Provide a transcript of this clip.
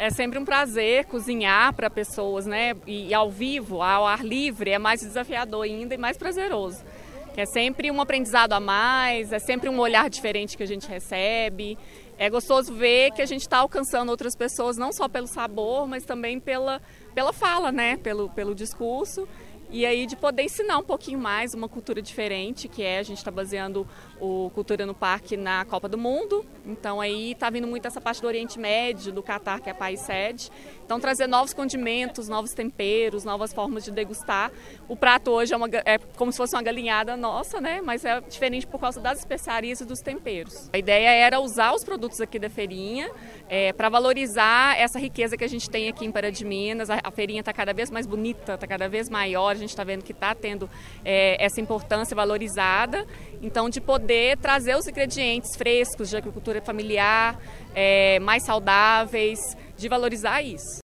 É sempre um prazer cozinhar para pessoas, né? E ao vivo, ao ar livre, é mais desafiador ainda e mais prazeroso. É sempre um aprendizado a mais, é sempre um olhar diferente que a gente recebe. É gostoso ver que a gente está alcançando outras pessoas, não só pelo sabor, mas também pela fala, né? Pelo discurso. E aí de poder ensinar um pouquinho mais uma cultura diferente, que a gente está baseando o Cultura no Parque na Copa do Mundo. Então aí está vindo muito essa parte do Oriente Médio, do Catar, que é país sede. Então trazer novos condimentos, novos temperos, novas formas de degustar. O prato hoje é como se fosse uma galinhada nossa, né? Mas é diferente por causa das especiarias e dos temperos. A ideia era usar os produtos aqui da feirinha para valorizar essa riqueza que a gente tem aqui em Pará de Minas. A feirinha está cada vez mais bonita, está cada vez maior. A gente está vendo que está tendo essa importância valorizada. Então, de poder trazer os ingredientes frescos de agricultura familiar, mais saudáveis, de valorizar isso.